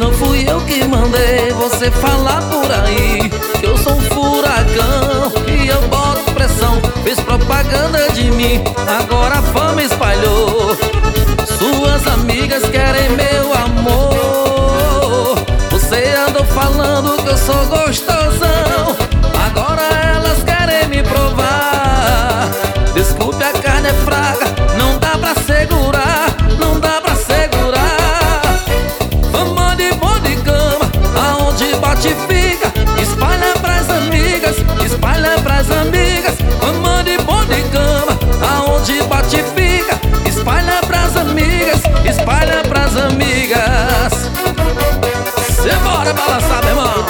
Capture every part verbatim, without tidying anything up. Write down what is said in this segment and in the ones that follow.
não fui eu que mandei você falar por aí que eu sou um furacão e eu boto pressão. Fiz propaganda de mim, agora a fama espalhou. Suas amigas querem meu amor. Você andou falando que eu sou gostosão, agora elas querem me provar. Desculpe, a carne é fraca, não dá pra segurar, não dá pra segurar. Fama de bom de cama, aonde bate fica. Espalha pras amigas, espalha pras amigas. Fama de bom de cama, aonde bate fica. Espalha pras amigas, espalha pras amigas. Cê bora balançar, meu irmão.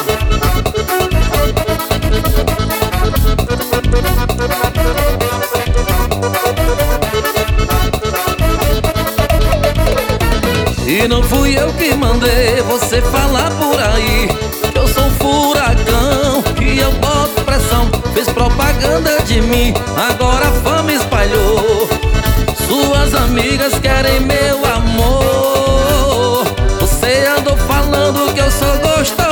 E não fui eu que mandei você falar por aí que eu sou um furacão e eu boto pressão. Fiz propaganda de mim, agora a fama espalhou. Suas amigas querem meu amor. Você andou falando que eu sou gostoso,